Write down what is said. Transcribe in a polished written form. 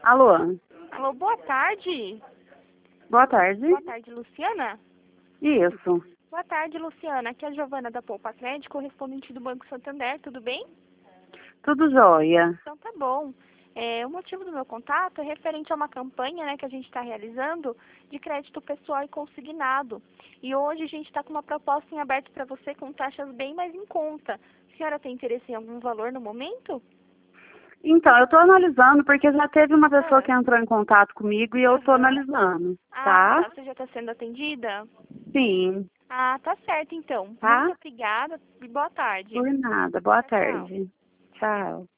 Alô, Alô, boa tarde. boa tarde. Boa tarde, Luciana. Isso, Boa tarde, Luciana. Aqui é a Giovana da Poupa Crédito, correspondente do Banco Santander, tudo bem? tudo jóia. Então tá bom. O motivo do meu contato é referente a uma campanha, né, que a gente está realizando de crédito pessoal e consignado. E hoje a gente está com uma proposta em aberto para você com taxas bem mais em conta. A senhora tem interesse em algum valor no momento? Então, eu estou analisando porque já teve uma pessoa Ah, que entrou em contato comigo e eu estou aham. analisando, Ah, tá? tá. Você já está sendo atendida? Sim, Ah, tá certo então. Muito tá? obrigada e boa tarde. Por nada. Boa Tchau, tchau. tarde. Tchau.